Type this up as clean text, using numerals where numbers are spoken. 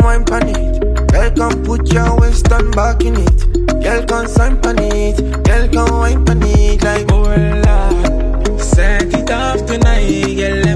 wine pan it. Girl, come put your waist on back in it. Girl, come sign pan it. Girl, come wine pan it like, oh, la. Set it off tonight, girl.